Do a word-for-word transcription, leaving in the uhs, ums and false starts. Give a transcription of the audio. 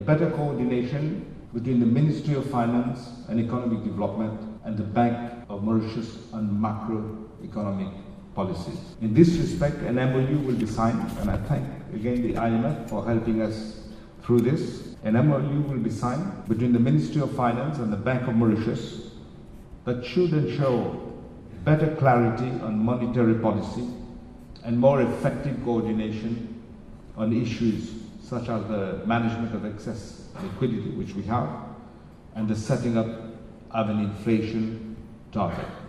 Better coordination between the Ministry of Finance and Economic Development and the Bank of Mauritius on macroeconomic policies. In this respect, an M O U will be signed, and I thank again the I M F for helping us through this. An M O U will be signed between the Ministry of Finance and the Bank of Mauritius that should ensure better clarity on monetary policy and more effective coordination on issues such as the management of excess liquidity, which we have, and the setting up of an inflation target.